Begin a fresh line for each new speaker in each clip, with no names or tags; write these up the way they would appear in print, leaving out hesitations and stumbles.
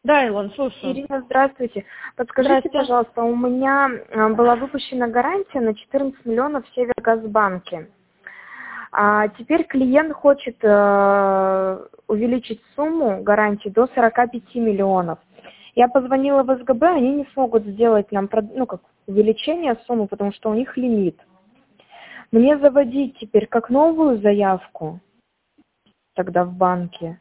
Да, Илон, слушаю.
Ирина, здравствуйте. Подскажите, пожалуйста, у меня была выпущена гарантия на 14 миллионов в Севергазбанке. А теперь клиент хочет увеличить сумму гарантии до 45 миллионов. Я позвонила в СГБ, они не смогут сделать нам увеличение суммы, потому что у них лимит. Мне заводить теперь как новую заявку тогда в банке?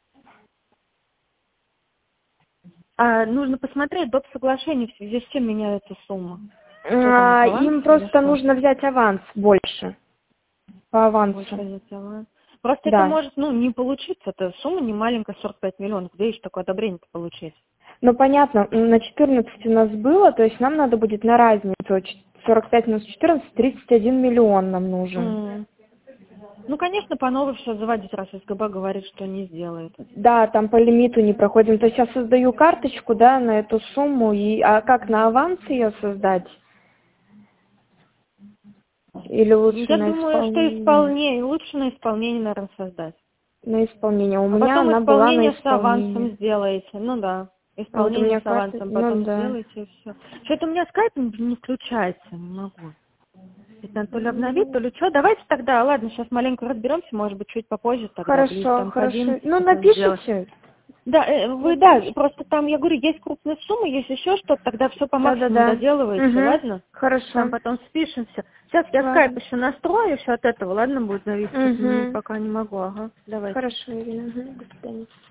Нужно посмотреть доп. Соглашение, в связи с чем меняется сумма.
Им просто нужно взять аванс больше. По авансу.
Просто это может не получиться. Это сумма не маленькая, 45 миллионов. Где еще такое одобрение-то получить?
Ну, понятно, на 14 у нас было, то есть нам надо будет на разницу. 45 минус 14, 31 миллион нам нужен.
Ну, конечно, по новой все заводить, раз СГБ говорит, что не сделает.
Да, там по лимиту не проходим. То есть я создаю карточку, да, на эту сумму. А как, на аванс ее создать? Или лучше
Я
на
думаю, что лучше на исполнение, наверное, создать.
На исполнение. У
А
меня
потом
она была на
исполнение с
исполнение.
авансом сделаете. Ну да. Исполнение с авансом потом сделаете и все. Что-то у меня скайп не включается, не могу. Это надо то ли обновить, то ли что. Давайте тогда, ладно, сейчас маленько разберемся, может быть, чуть попозже тогда.
Хорошо. Ну,
это
напишите.
Да, просто там, я говорю, есть крупная сумма, есть еще что-то, тогда все по максимуму доделываете, ладно?
Хорошо.
Там потом спишемся. Сейчас я скайп еще настрою, все от этого, ладно, будет зависеть, пока не могу, ага, давай.
Хорошо, Ирина, до свидания.